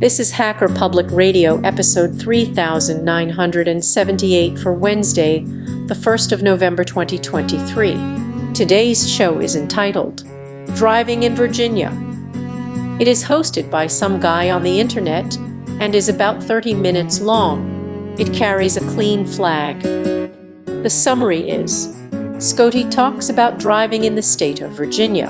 This is Hacker Public Radio, episode 3978 for Wednesday, the 1st of November 2023. Today's show is entitled, Driving in Virginia. It is hosted by some guy on the internet and is about 30 minutes long. It carries a clean flag. The summary is, Scotty talks about driving in the state of Virginia.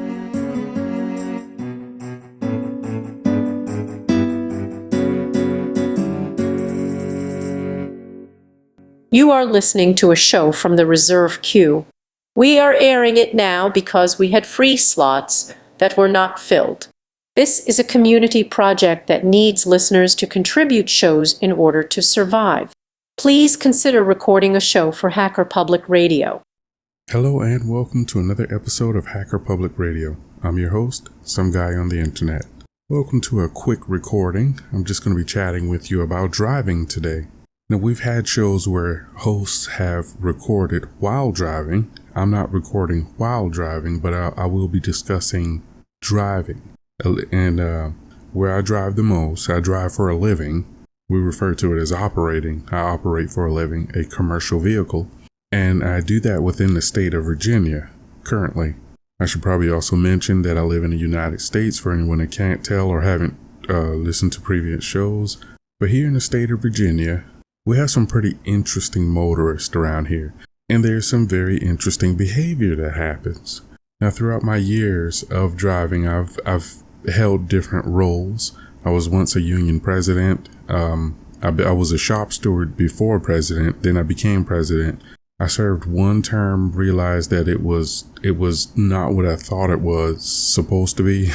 You are listening to a show from the reserve queue. We are airing it now because we had free slots that were not filled. This is a community project that needs listeners to contribute shows in order to survive. Please consider recording a show for Hacker Public Radio. Hello and welcome to another episode of Hacker Public Radio. I'm your host, some guy on the internet. Welcome to a quick recording. I'm just going to be chatting with you about driving today. Now, we've had shows where hosts have recorded while driving. I'm not recording while driving, but I will be discussing driving. And where I drive the most, I drive for a living. We refer to it as operating. I operate for a living a commercial vehicle, and I do that within the state of Virginia currently. I should probably also mention that I live in the United States for anyone that can't tell or haven't listened to previous shows. But here in the state of Virginia, we have some pretty interesting motorists around here, and there's some very interesting behavior that happens. Now, throughout my years of driving, I've held different roles. I was once a union president. I was a shop steward before president. Then I became president. I served one term, realized that it was not what I thought it was supposed to be.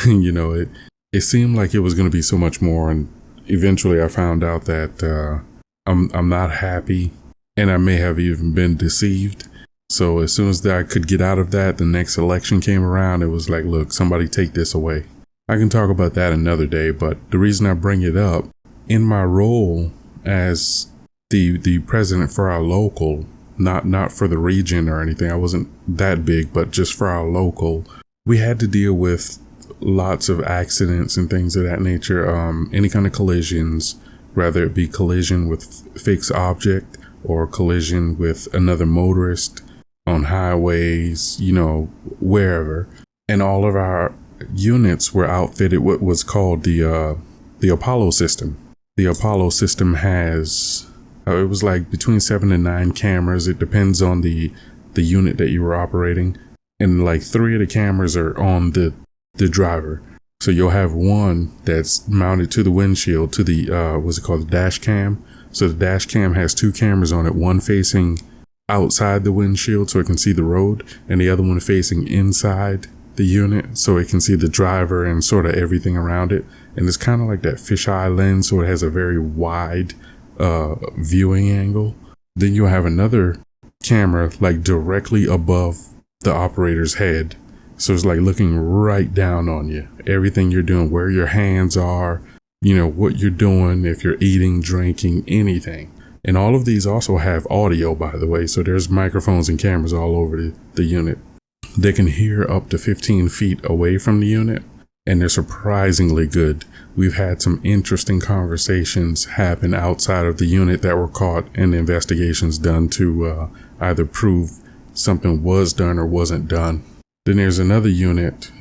It seemed like it was going to be so much more, and eventually I found out that I'm not happy, and I may have even been deceived. So as soon as I could get out of that, the next election came around. It was like, look, somebody take this away. I can talk about that another day, but the reason I bring it up, in my role as the president for our local, not for the region or anything, I wasn't that big, but just for our local, we had to deal with lots of accidents and things of that nature, any kind of collisions, whether it be collision with fixed object or collision with another motorist on highways, wherever. And all of our units were outfitted what was called the Apollo system. The Apollo system has, it was like between 7 and 9 cameras. It depends on the unit that you were operating. And like 3 of the cameras are on the driver. So you'll have one that's mounted to the windshield, to the, the dash cam. So the dash cam has 2 cameras on it, one facing outside the windshield so it can see the road, and the other one facing inside the unit so it can see the driver and sort of everything around it. And it's kind of like that fisheye lens, so it has a very wide viewing angle. Then you'll have another camera like directly above the operator's head. So it's like looking right down on you. Everything you're doing, where your hands are, what you're doing, if you're eating, drinking, anything. And all of these also have audio, by the way. So there's microphones and cameras all over the unit. They can hear up to 15 feet away from the unit, and they're surprisingly good. We've had some interesting conversations happen outside of the unit that were caught and investigations done to either prove something was done or wasn't done. Then there's another unit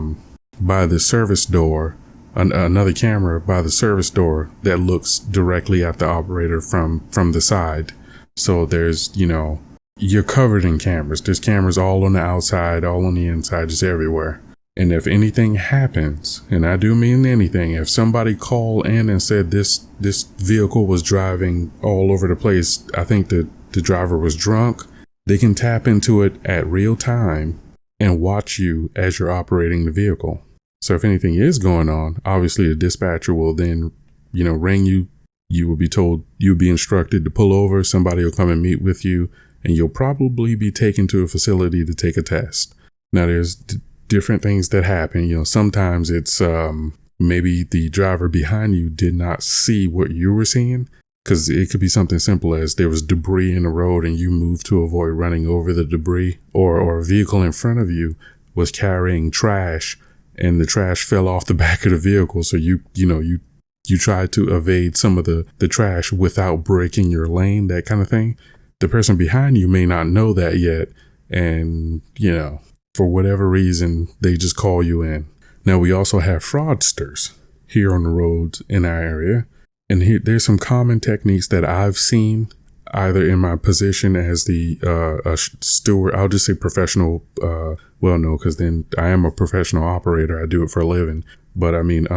by the service door, another camera by the service door that looks directly at the operator from the side. So there's, you're covered in cameras. There's cameras all on the outside, all on the inside, just everywhere. And if anything happens, and I do mean anything, if somebody called in and said this vehicle was driving all over the place, I think the driver was drunk, they can tap into it at real time and watch you as you're operating the vehicle. So if anything is going on, obviously the dispatcher will then, ring you. You will be told, you'll be instructed to pull over. Somebody will come and meet with you, and you'll probably be taken to a facility to take a test. Now, there's different things that happen. Sometimes it's maybe the driver behind you did not see what you were seeing, because it could be something simple as there was debris in the road and you moved to avoid running over the debris, or a vehicle in front of you was carrying trash and the trash fell off the back of the vehicle. So you you try to evade some of the trash without breaking your lane, that kind of thing. The person behind you may not know that yet. And, for whatever reason, they just call you in. Now, we also have fraudsters here on the roads in our area. And here, there's some common techniques that I've seen either in my position as the steward. I'll just say professional. No, because then I am a professional operator. I do it for a living. But I mean,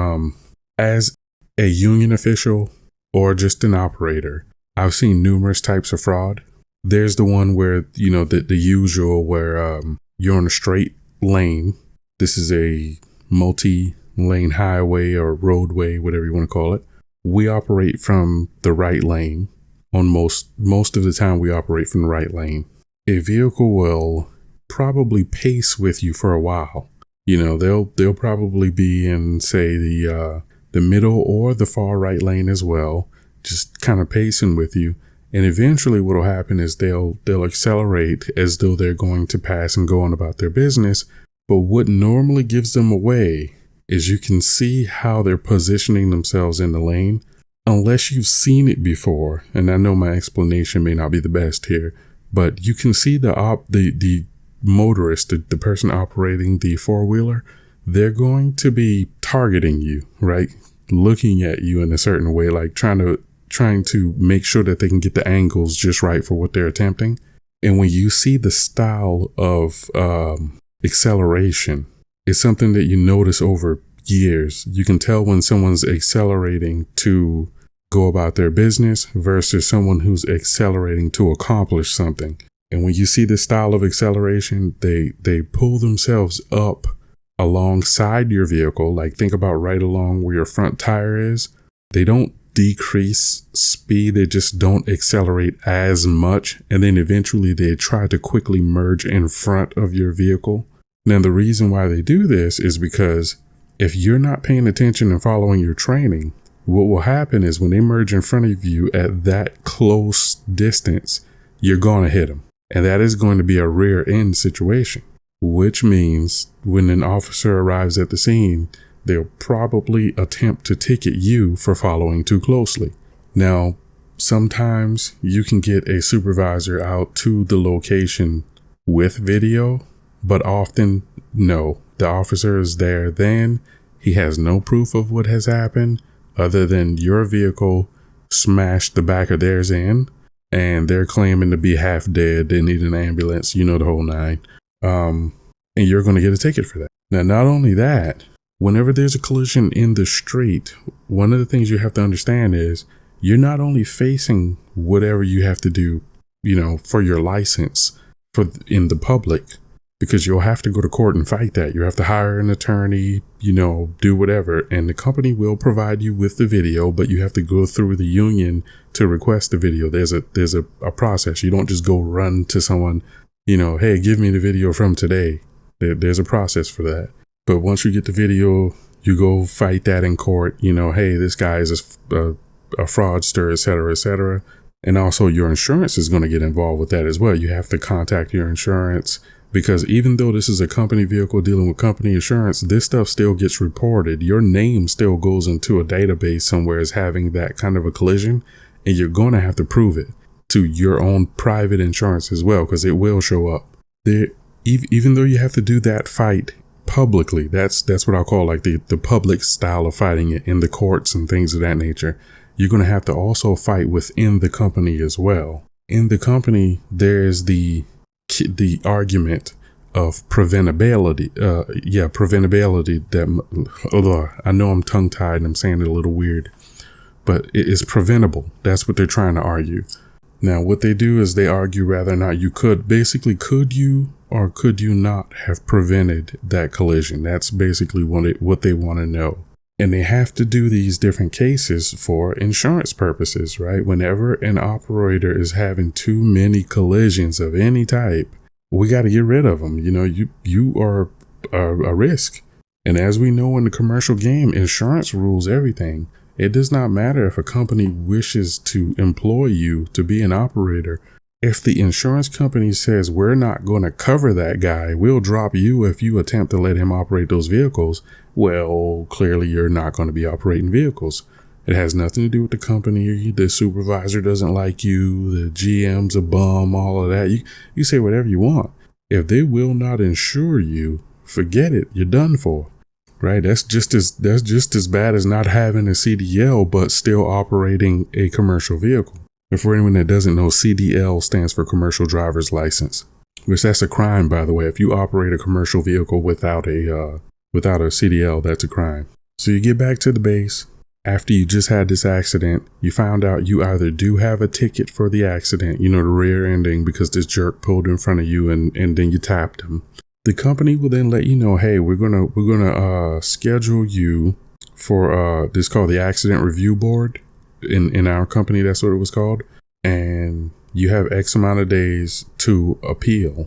as a union official or just an operator, I've seen numerous types of fraud. There's the one where, the usual where you're on a straight lane. This is a multi-lane highway or roadway, whatever you want to call it. We operate from the right lane. On most of the time, we operate from the right lane. A vehicle will probably pace with you for a while. They'll probably be in, say, the middle or the far right lane as well, just kind of pacing with you. And eventually what will happen is they'll accelerate as though they're going to pass and go on about their business. But what normally gives them away is you can see how they're positioning themselves in the lane. Unless you've seen it before, and I know my explanation may not be the best here, but you can see the motorist, the person operating the four-wheeler, they're going to be targeting you, right? Looking at you in a certain way, like trying to make sure that they can get the angles just right for what they're attempting. And when you see the style of acceleration, it's something that you notice over years. You can tell when someone's accelerating to go about their business versus someone who's accelerating to accomplish something. And when you see this style of acceleration, they pull themselves up alongside your vehicle. Like, think about right along where your front tire is. They don't decrease speed. They just don't accelerate as much. And then eventually they try to quickly merge in front of your vehicle. Now, the reason why they do this is because if you're not paying attention and following your training, what will happen is when they merge in front of you at that close distance, you're going to hit them. And that is going to be a rear end situation, which means when an officer arrives at the scene, they'll probably attempt to ticket you for following too closely. Now, sometimes you can get a supervisor out to the location with video, but often no. The officer is there then. He has no proof of what has happened other than your vehicle smashed the back of theirs in, and they're claiming to be half dead. They need an ambulance, the whole nine. And you're going to get a ticket for that. Now, not only that, whenever there's a collision in the street, one of the things you have to understand is you're not only facing whatever you have to do, for your license in the public, because you'll have to go to court and fight that. You have to hire an attorney, do whatever. And the company will provide you with the video, but you have to go through the union to request the video. There's a process. You don't just go run to someone, hey, give me the video from today. There's a process for that. But once you get the video, you go fight that in court. Hey, this guy is a fraudster, et cetera, et cetera. And also your insurance is going to get involved with that as well. You have to contact your insurance. Because even though this is a company vehicle dealing with company insurance, this stuff still gets reported. Your name still goes into a database somewhere as having that kind of a collision, and you're going to have to prove it to your own private insurance as well, because it will show up. Even though you have to do that fight publicly, that's what I'll call like the public style of fighting it in the courts and things of that nature. You're going to have to also fight within the company as well. In the company, there's the argument of preventability. That I know I'm tongue tied and I'm saying it a little weird, but it is preventable. That's what they're trying to argue. Now, what they do is they argue whether or not could you or could you not have prevented that collision? That's basically what they want to know. And they have to do these different cases for insurance purposes, right? Whenever an operator is having too many collisions of any type, we got to get rid of them. You are a risk. And as we know in the commercial game, insurance rules everything. It does not matter if a company wishes to employ you to be an operator. If the insurance company says, we're not going to cover that guy, we'll drop you if you attempt to let him operate those vehicles, well, clearly you're not going to be operating vehicles. It has nothing to do with the company. The supervisor doesn't like you. The GM's a bum, all of that. You say whatever you want. If they will not insure you, forget it. You're done for. Right? That's just as bad as not having a CDL, but still operating a commercial vehicle. And for anyone that doesn't know, CDL stands for Commercial Driver's License, which that's a crime, by the way. If you operate a commercial vehicle without a CDL, that's a crime. So you get back to the base. After you just had this accident, you found out you either do have a ticket for the accident, the rear ending because this jerk pulled in front of you and then you tapped him. The company will then let you know, hey, we're gonna schedule you for this called the Accident Review Board. In our company, that's what it was called, and you have X amount of days to appeal.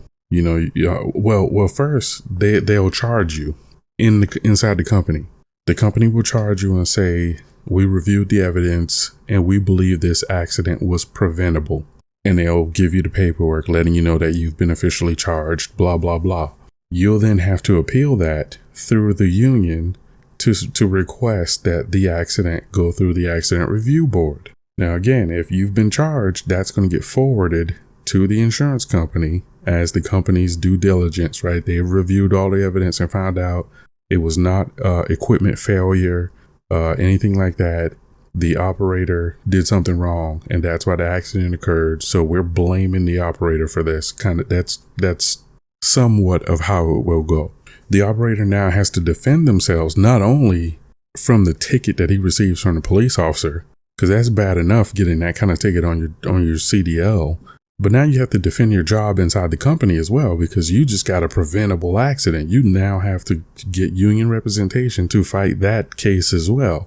Well, first they'll charge you inside the company. The company will charge you and say, we reviewed the evidence and we believe this accident was preventable. And they'll give you the paperwork letting you know that you've been officially charged, blah, blah, blah. You'll then have to appeal that through the union to request that the accident go through the Accident Review Board. Now, again, if you've been charged, that's going to get forwarded to the insurance company as the company's due diligence, right? They've reviewed all the evidence and found out it was not equipment failure, anything like that. The operator did something wrong, and that's why the accident occurred. So we're blaming the operator for this. That's somewhat of how it will go. The operator now has to defend themselves not only from the ticket that he receives from the police officer, because that's bad enough getting that kind of ticket on your CDL, but now you have to defend your job inside the company as well, because you just got a preventable accident. You now have to get union representation to fight that case as well.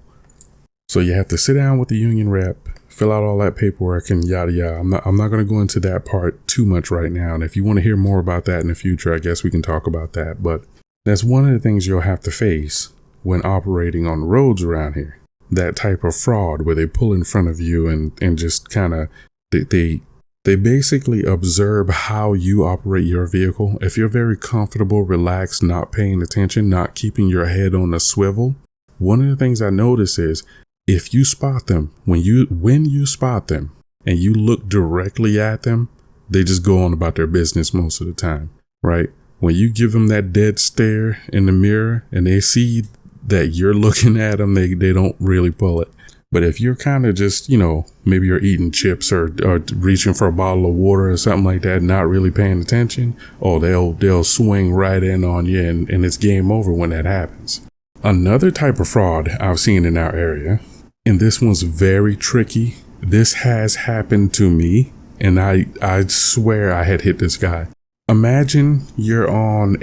So you have to sit down with the union rep, fill out all that paperwork and yada yada. I'm not going to go into that part too much right now. And if you want to hear more about that in the future, I guess we can talk about that. But that's one of the things you'll have to face when operating on roads around here. That type of fraud where they pull in front of you and just kind of, they basically observe how you operate your vehicle. If you're very comfortable, relaxed, not paying attention, not keeping your head on a swivel, one of the things I notice is if you spot them, when you spot them and you look directly at them, they just go on about their business most of the time, right? When you give them that dead stare in the mirror and they see that you're looking at them, they don't really pull it. But if you're kind of just, maybe you're eating chips or reaching for a bottle of water or something like that, not really paying attention, they'll swing right in on you and it's game over when that happens. Another type of fraud I've seen in our area, and this one's very tricky. This has happened to me, and I swear I had hit this guy. Imagine you're on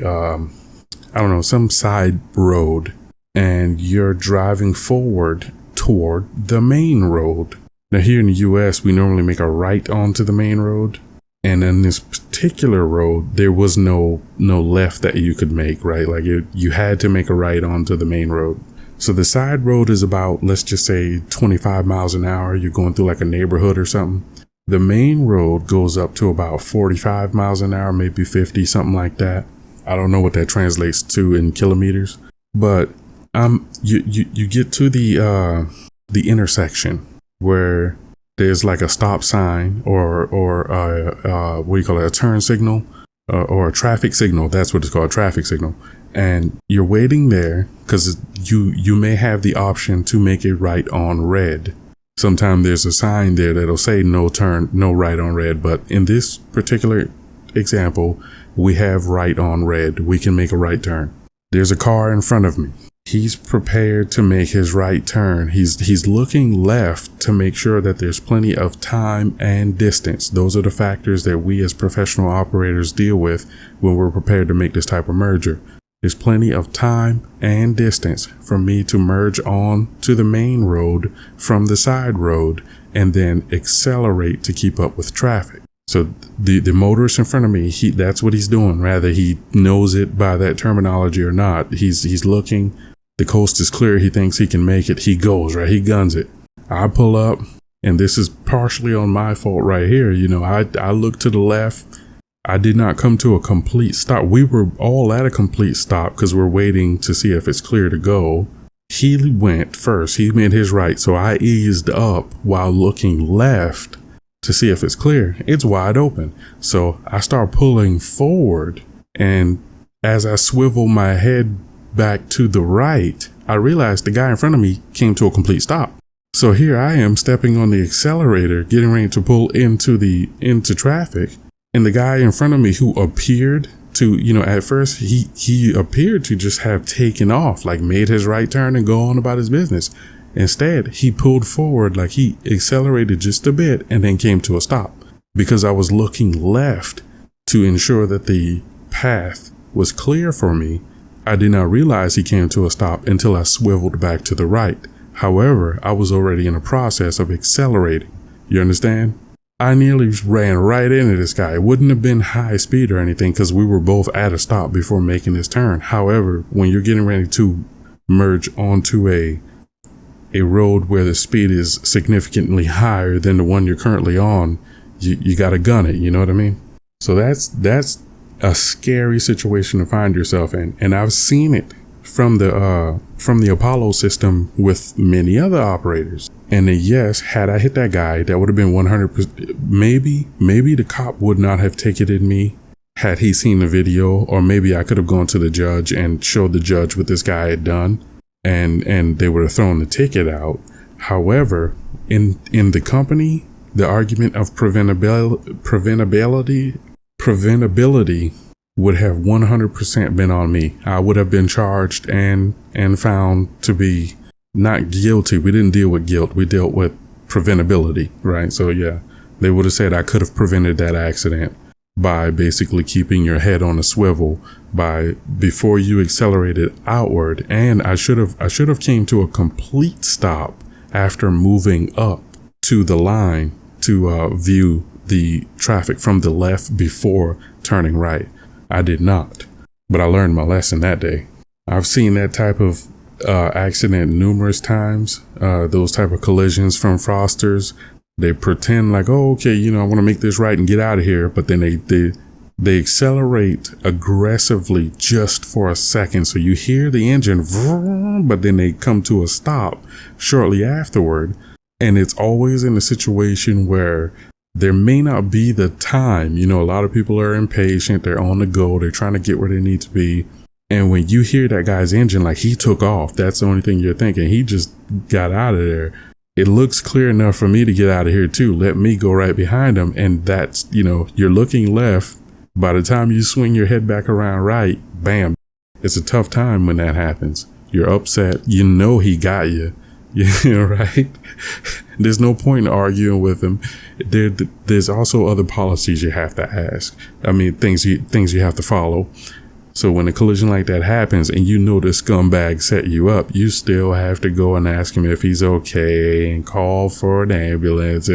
some side road and you're driving forward toward the main road. Now here in the US, we normally make a right onto the main road. And in this particular road, there was no left that you could make, right? Like you had to make a right onto the main road. So the side road is about, let's just say 25 miles an hour. You're going through like a neighborhood or something. The main road goes up to about 45 miles an hour, maybe 50, something like that. I don't know what that translates to in kilometers, but you get to the intersection where there's like a stop sign or what do you call it, a turn signal or a traffic signal. That's what it's called, a traffic signal. And you're waiting there because you may have the option to make a right on red. Sometimes there's a sign there that'll say no turn, no right on red. But in this particular example, we have right on red. We can make a right turn. There's a car in front of me. He's prepared to make his right turn. He's looking left to make sure that there's plenty of time and distance. Those are the factors that we as professional operators deal with when we're prepared to make this type of merger. There's plenty of time and distance for me to merge on to the main road from the side road and then accelerate to keep up with traffic. So the motorist in front of me, that's what he's doing. Rather he knows it by that terminology or not. He's looking, the coast is clear. He thinks he can make it. He goes, right? He guns it. I pull up, and this is partially on my fault right here. I look to the left. I did not come to a complete stop. We were all at a complete stop because we're waiting to see if it's clear to go. He went first. He made his right. So I eased up while looking left to see if it's clear. It's wide open. So I start pulling forward. And as I swivel my head back to the right, I realized the guy in front of me came to a complete stop. So here I am stepping on the accelerator, getting ready to pull into traffic. And the guy in front of me, who appeared to, at first he appeared to just have taken off, like made his right turn and go on about his business. Instead, he pulled forward, like he accelerated just a bit and then came to a stop because I was looking left to ensure that the path was clear for me. I did not realize he came to a stop until I swiveled back to the right. However, I was already in a process of accelerating. You understand? I nearly ran right into this guy. It wouldn't have been high speed or anything because we were both at a stop before making this turn. However, when you're getting ready to merge onto a road where the speed is significantly higher than the one you're currently on, you got to gun it. You know what I mean? So that's a scary situation to find yourself in. And I've seen it from the Apollo system with many other operators. And then, yes, had I hit that guy, that would have been 100%. Maybe the cop would not have ticketed me had he seen the video, or maybe I could have gone to the judge and showed the judge what this guy had done, and they would have thrown the ticket out. However, in the company, the argument of preventability would have 100% been on me. I would have been charged and found to be not guilty. We didn't deal with guilt. We dealt with preventability, right? So yeah, they would have said I could have prevented that accident by basically keeping your head on a swivel before you accelerated outward. And I should have came to a complete stop after moving up to the line to view the traffic from the left before turning right. I did not, but I learned my lesson that day. I've seen that type of accident numerous times, those type of collisions from fraudsters. They pretend like, oh, okay, I want to make this right and get out of here. But then they accelerate aggressively just for a second. So you hear the engine, vroom, but then they come to a stop shortly afterward. And it's always in a situation where there may not be the time. A lot of people are impatient. They're on the go. They're trying to get where they need to be. And when you hear that guy's engine, like he took off, that's the only thing you're thinking. He just got out of there. It looks clear enough for me to get out of here too. Let me go right behind him. And that's, you're looking left. By the time you swing your head back around right, bam. It's a tough time when that happens. You're upset. He got you. Right? There's no point in arguing with him. There's also other policies you have to ask. I mean, things you have to follow. So when a collision like that happens and the scumbag set you up, you still have to go and ask him if he's okay and call for an ambulance,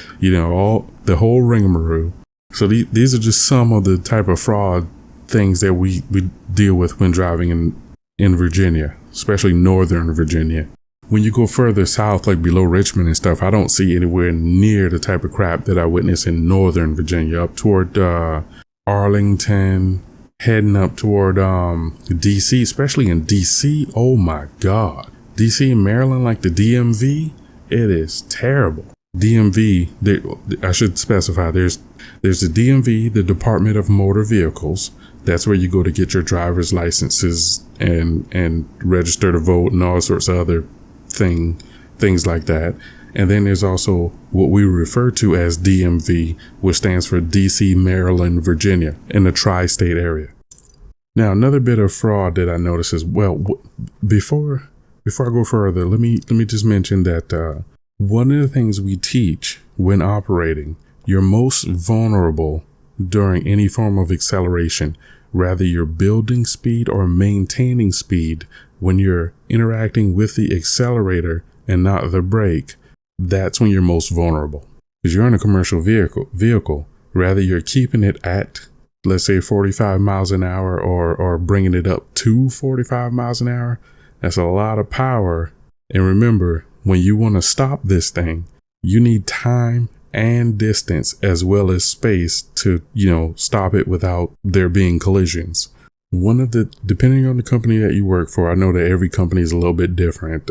all the whole rigmarole. So these are just some of the type of fraud things that we deal with when driving in Virginia, especially Northern Virginia. When you go further south, like below Richmond and stuff, I don't see anywhere near the type of crap that I witness in Northern Virginia, up toward Arlington, heading up toward DC, especially in DC. Oh my God. DC and Maryland, like the DMV, it is terrible. DMV, I should specify, there's the DMV, the Department of Motor Vehicles. That's where you go to get your driver's licenses and register to vote and all sorts of other things like that. And then there's also what we refer to as DMV, which stands for DC, Maryland, Virginia, in the tri-state area. Now, another bit of fraud that I noticed is, before I go further, let me just mention that one of the things we teach when operating, you're most vulnerable during any form of acceleration, rather you're building speed or maintaining speed. When you're interacting with the accelerator and not the brake, that's when you're most vulnerable. Because you're in a commercial vehicle, rather you're keeping it at, let's say, 45 miles an hour or bringing it up to 45 miles an hour. That's a lot of power. And remember, when you want to stop this thing, you need time and distance as well as space to, stop it without there being collisions. depending on the company that you work for, I know that every company is a little bit different.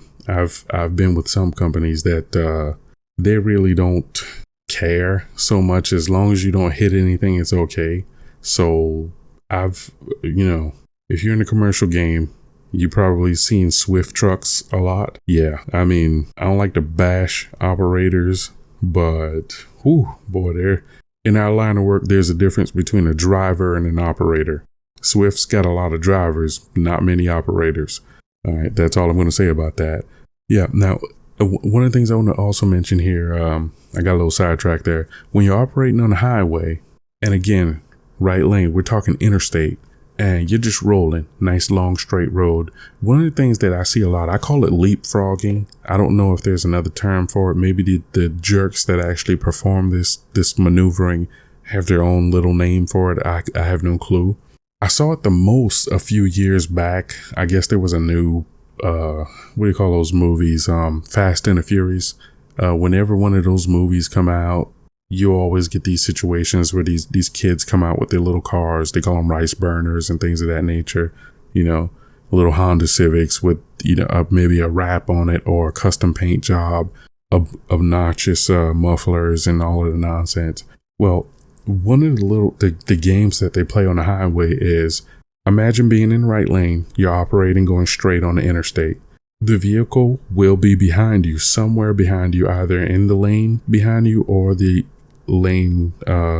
I've been with some companies that they really don't care so much. As long as you don't hit anything, it's okay. So if you're in a commercial game, you probably seen Swift trucks a lot. Yeah, I mean, I don't like to bash operators, but they're in our line of work. There's a difference between a driver and an operator. Swift's got a lot of drivers, not many operators. All right, that's all I'm going to say about that. Yeah, now, one of the things I want to also mention here, I got a little sidetracked there. When you're operating on the highway, and again, right lane, we're talking interstate, and you're just rolling, nice long straight road. One of the things that I see a lot, I call it leapfrogging. I don't know if there's another term for it. Maybe the jerks that actually perform this maneuvering have their own little name for it. I have no clue. I saw it the most a few years back. I guess there was a new, what do you call those movies? Fast and the Furious. Whenever one of those movies come out, you always get these situations where these kids come out with their little cars. They call them rice burners and things of that nature. Little Honda Civics with, maybe a wrap on it or a custom paint job, obnoxious mufflers and all of the nonsense. Well, one of the games that they play on the highway is, imagine being in the right lane. You're operating going straight on the interstate. The vehicle will be behind you, somewhere behind you, either in the lane behind you or the lane,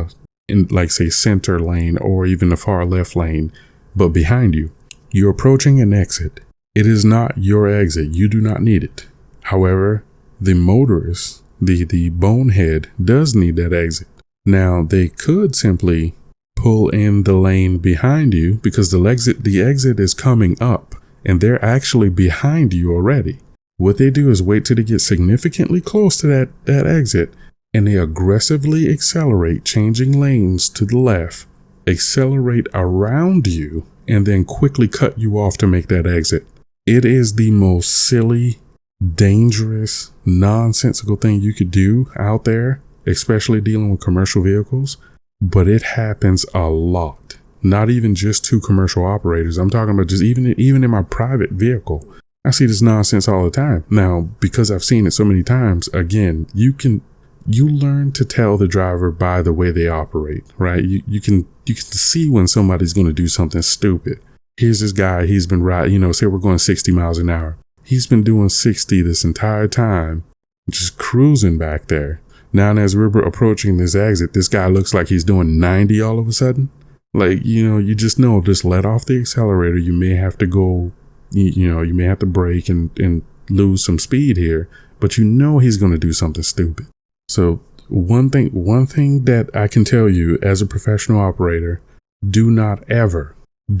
in like say center lane or even the far left lane, but behind you. You're approaching an exit. It is not your exit. You do not need it. However, the motorist, the bonehead, does need that exit. Now, they could simply pull in the lane behind you because the exit is coming up and they're actually behind you already. What they do is wait till they get significantly close to that exit and they aggressively accelerate, changing lanes to the left, accelerate around you, and then quickly cut you off to make that exit. It is the most silly, dangerous, nonsensical thing you could do out there, especially dealing with commercial vehicles, but it happens a lot. Not even just to commercial operators. I'm talking about just even in my private vehicle. I see this nonsense all the time. Now, because I've seen it so many times, again, you learn to tell the driver by the way they operate, right? You can see when somebody's going to do something stupid. Here's this guy, he's been riding, say we're going 60 miles an hour. He's been doing 60 this entire time, just cruising back there. Now, as we're approaching this exit, this guy looks like he's doing 90 all of a sudden. Like, you just know, just let off the accelerator. You may have to go, you may have to brake and lose some speed here, but he's going to do something stupid. So one thing that I can tell you as a professional operator, do not ever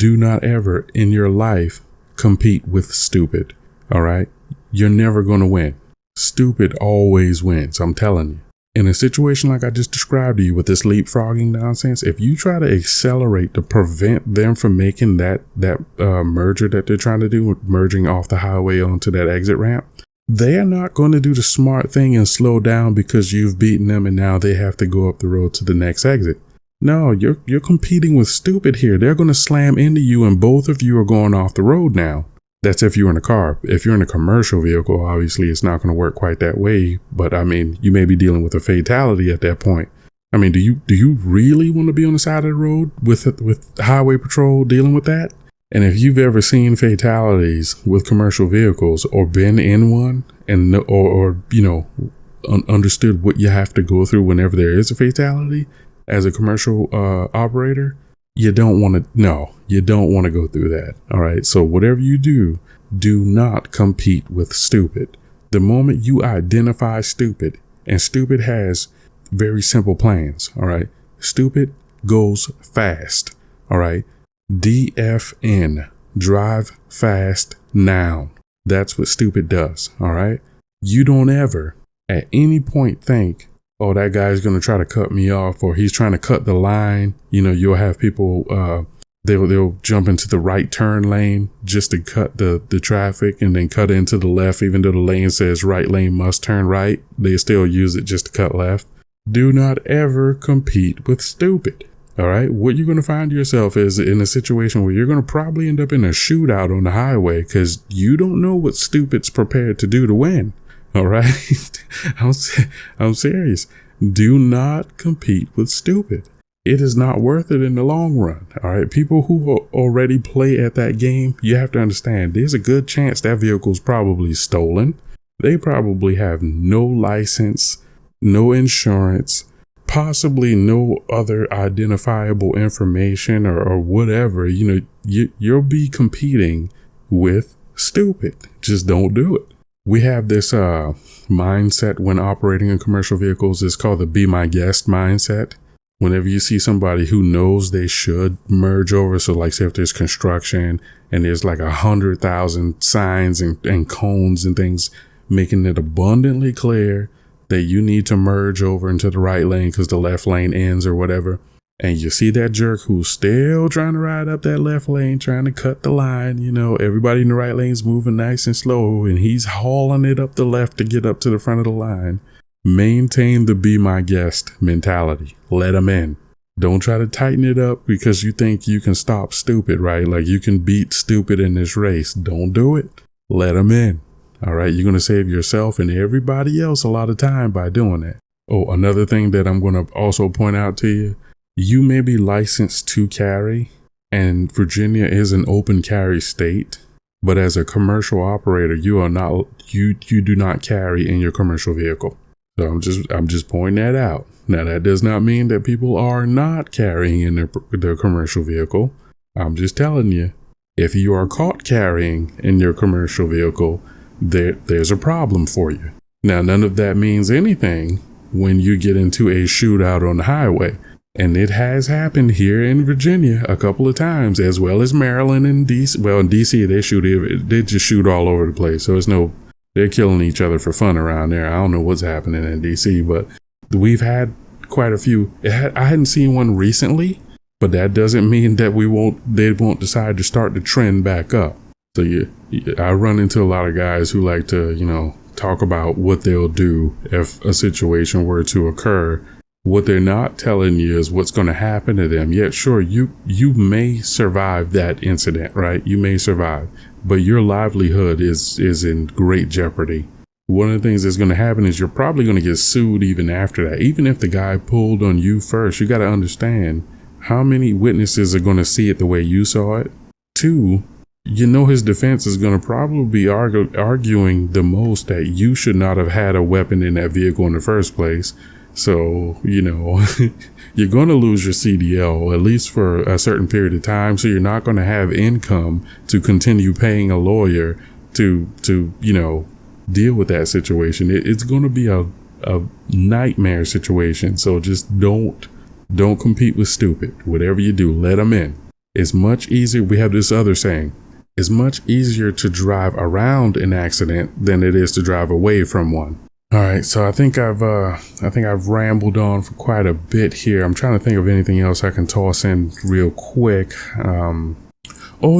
in your life compete with stupid. All right. You're never going to win. Stupid always wins. I'm telling you. In a situation like I just described to you with this leapfrogging nonsense, if you try to accelerate to prevent them from making that merger that they're trying to do, merging off the highway onto that exit ramp, they are not going to do the smart thing and slow down because you've beaten them and now they have to go up the road to the next exit. No, you're competing with stupid here. They're going to slam into you and both of you are going off the road now. That's if you're in a car. If you're in a commercial vehicle, obviously it's not going to work quite that way. But I mean, you may be dealing with a fatality at that point. I mean, do you really want to be on the side of the road with highway patrol dealing with that? And if you've ever seen fatalities with commercial vehicles or been in one and or understood what you have to go through whenever there is a fatality as a commercial operator, you don't want to go through that. All right. So whatever you do not compete with stupid. The moment you identify stupid, and stupid has very simple plans. All right. Stupid goes fast. All right. DFN, drive fast now. That's what stupid does. All right. You don't ever at any point think, oh, that guy's going to try to cut me off, or he's trying to cut the line. You'll have people, they'll jump into the right turn lane just to cut the traffic and then cut into the left, even though the lane says right lane must turn right. They still use it just to cut left. Do not ever compete with stupid. All right. What you're going to find yourself is in a situation where you're going to probably end up in a shootout on the highway because you don't know what stupid's prepared to do to win. All right. I'm serious. Do not compete with stupid. It is not worth it in the long run. All right. People who already play at that game, you have to understand there's a good chance that vehicle's probably stolen. They probably have no license, no insurance, possibly no other identifiable information or whatever. You'll be competing with stupid. Just don't do it. We have this mindset when operating in commercial vehicles. It's called the be my guest mindset. Whenever you see somebody who knows they should merge over, so like say if there's construction and there's like 100,000 signs and cones and things making it abundantly clear that you need to merge over into the right lane because the left lane ends or whatever. And you see that jerk who's still trying to ride up that left lane, trying to cut the line. Everybody in the right lane is moving nice and slow and he's hauling it up the left to get up to the front of the line. Maintain the be my guest mentality. Let them in. Don't try to tighten it up because you think you can stop stupid, right? Like you can beat stupid in this race. Don't do it. Let them in. All right, you're going to save yourself and everybody else a lot of time by doing that. Oh, another thing that I'm going to also point out to you, you may be licensed to carry, and Virginia is an open carry state, but as a commercial operator, you do not carry in your commercial vehicle. So I'm just pointing that out. Now, that does not mean that people are not carrying in their commercial vehicle. I'm just telling you, if you are caught carrying in your commercial vehicle, there's a problem for you. Now, none of that means anything when you get into a shootout on the highway. And it has happened here in Virginia a couple of times, as well as Maryland and DC. Well, in DC, they just shoot all over the place. So they're killing each other for fun around there. I don't know what's happening in DC, but we've had quite a few. I hadn't seen one recently, but that doesn't mean that they won't decide to start the trend back up. So I run into a lot of guys who like to, talk about what they'll do if a situation were to occur. What they're not telling you is what's going to happen to them. Yet, sure, you may survive that incident, right? You may survive, but your livelihood is in great jeopardy. One of the things that's going to happen is you're probably going to get sued even after that. Even if the guy pulled on you first, you got to understand how many witnesses are going to see it the way you saw it. 2, his defense is going to probably be arguing the most that you should not have had a weapon in that vehicle in the first place. So, you're going to lose your CDL, at least for a certain period of time. So you're not going to have income to continue paying a lawyer to deal with that situation. It's going to be a nightmare situation. So just don't compete with stupid. Whatever you do, let them in. It's much easier. We have this other saying. It's much easier to drive around an accident than it is to drive away from one. All right, so I think I've rambled on for quite a bit here. I'm trying to think of anything else I can toss in real quick. One of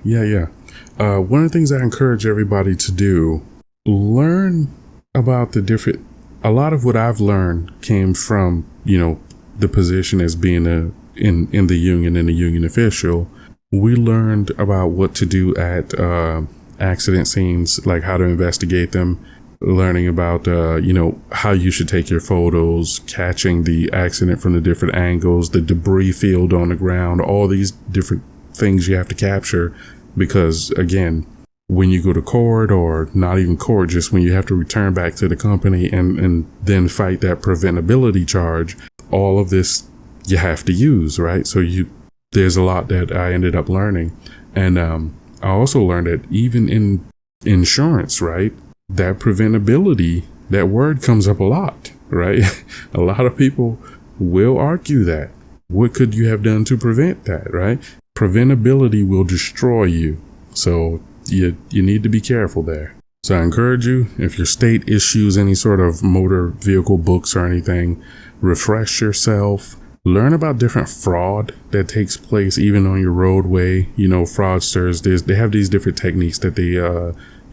the things I encourage everybody to do, learn about a lot of what I've learned came from, the position as being in the union and a union official. We learned about what to do at accident scenes, like how to investigate them. Learning about, how you should take your photos, catching the accident from the different angles, the debris field on the ground, all these different things you have to capture. Because again, when you go to court, or not even court, just when you have to return back to the company and then fight that preventability charge, all of this you have to use, right? So there's a lot that I ended up learning. And I also learned that even in insurance, right? That preventability, that word comes up a lot, right? A lot of people will argue that. What could you have done to prevent that, right? Preventability will destroy you. So you need to be careful there. So I encourage you, if your state issues any sort of motor vehicle books or anything, refresh yourself. Learn about different fraud that takes place even on your roadway. Fraudsters, they have these different techniques that they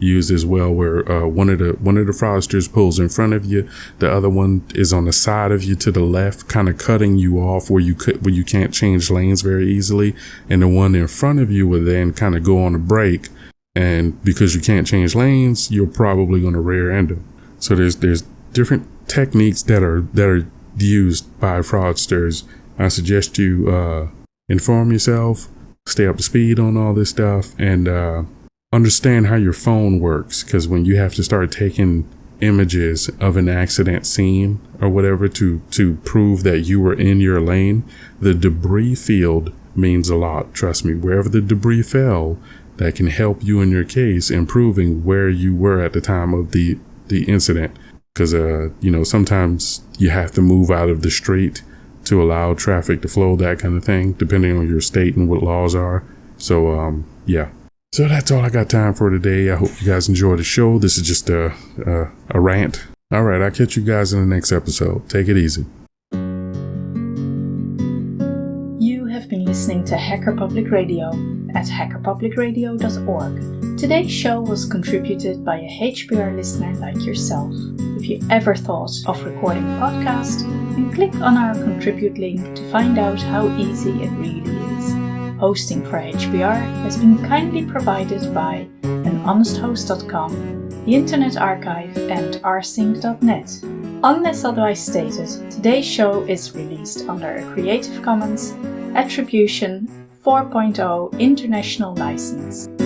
used as well, where one of the fraudsters pulls in front of you, the other one is on the side of you to the left, kind of cutting you off where you can't change lanes very easily, and the one in front of you will then kind of go on a brake, and because you can't change lanes, you're probably going to rear end them. So there's different techniques that are used by fraudsters. I suggest you inform yourself, stay up to speed on all this stuff, and understand how your phone works, because when you have to start taking images of an accident scene or whatever to prove that you were in your lane, the debris field means a lot. Trust me, wherever the debris fell, that can help you in your case in proving where you were at the time of the incident. Because sometimes you have to move out of the street to allow traffic to flow, that kind of thing, depending on your state and what laws are. So yeah. So that's all I got time for today. I hope you guys enjoy the show. This is just a rant. All right, I'll catch you guys in the next episode. Take it easy. You have been listening to Hacker Public Radio at hackerpublicradio.org. Today's show was contributed by a HPR listener like yourself. If you ever thought of recording a podcast, then click on our contribute link to find out how easy it really is. Hosting for HPR has been kindly provided by anhonesthost.com, the Internet Archive, and rsync.net. Unless otherwise stated, today's show is released under a Creative Commons Attribution 4.0 International License.